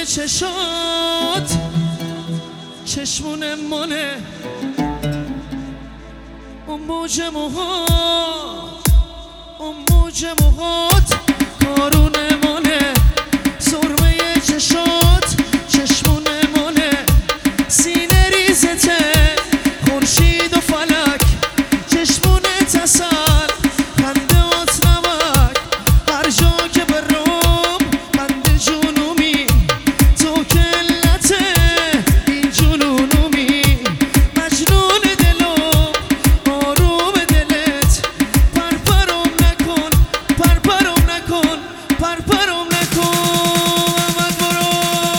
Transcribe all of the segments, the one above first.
چشات چشمون مونه اون موج موهات اون موج موهات کارون مونه سرمه چشات چشمون مونه سینه ریزته خورشید و فلک چشمون تسل خندهات نمک هر جا که برم بند جنومی تو کلت این جنونومی مجنون دلم آروم دلت پرپرم نکن پرپرم نکن پرپرم نکن من برو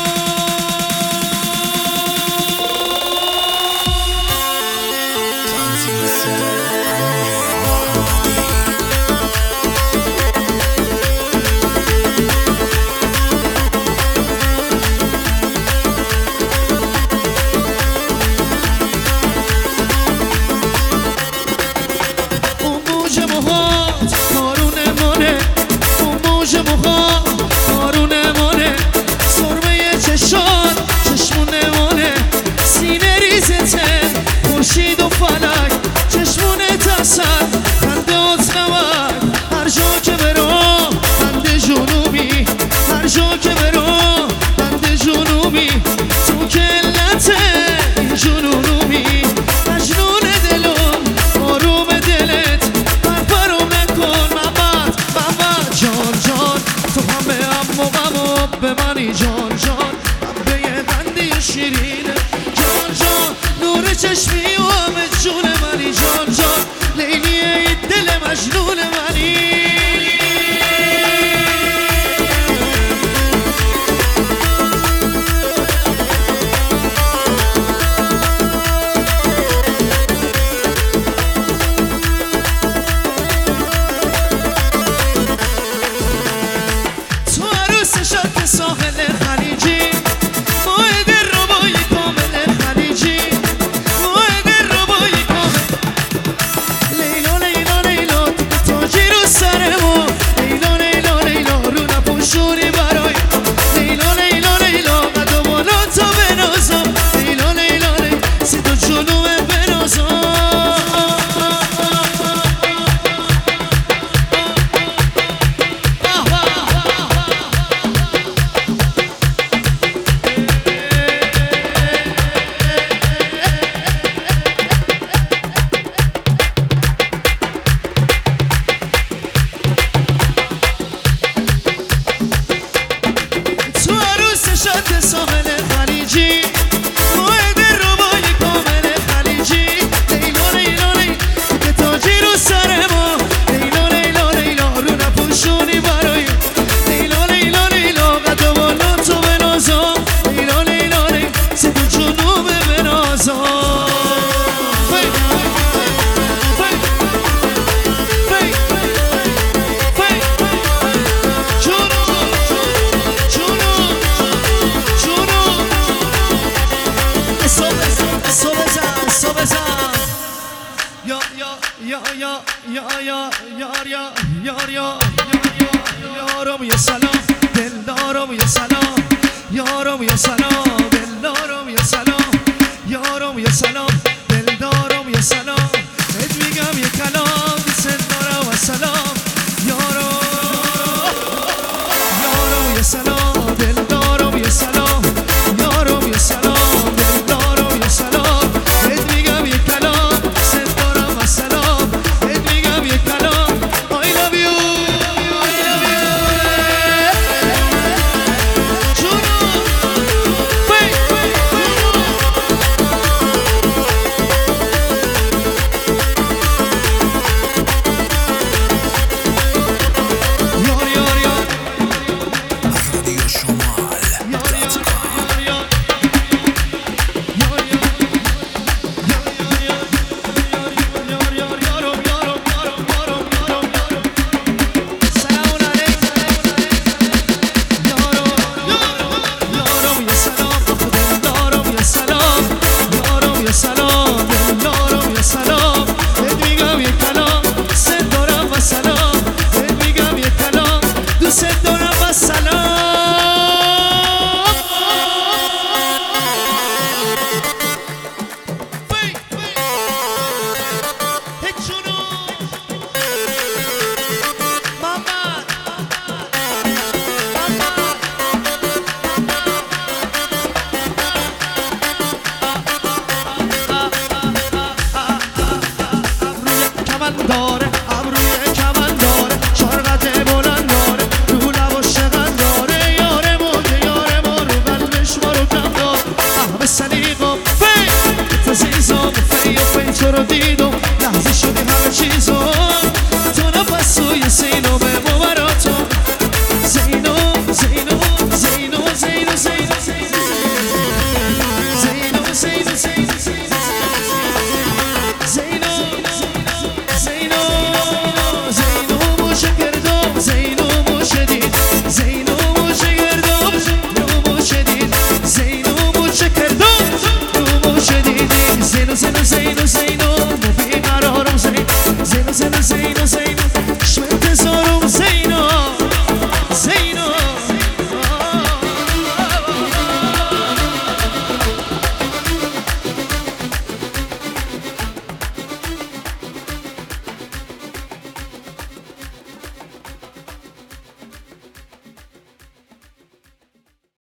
خورشید و فلک چشمون تسل خندهات نمک هر جا که برم بند جنوبی هر جا که برم بند جنوبی تو کلت این جنونومی مجنون دلم آروم دلت پرپرم نکن محمد جان جان تو هم به هم و غم به منی جان جان هم به یه بندی شیرینه جان جان نور چشمی و همه جون منی جان جان لیلی این دل مجنون منی تو عروس شد ساحل خلیجی یارم یا سلام دلدارم یا سلام یارم یا سلام دلدارم یا سلام یارم یا سلام دلدارم یا سلام بهت میگم یه کلام دوست دارم و سلام یارم یا سلام دلدارم یا سلام یارم یا سلام دلدارم یا سلام بهت میگم یه کلام دوست دارم و سلام بهت میگم یه کلام I love you ابروی کمندار شارقت بلند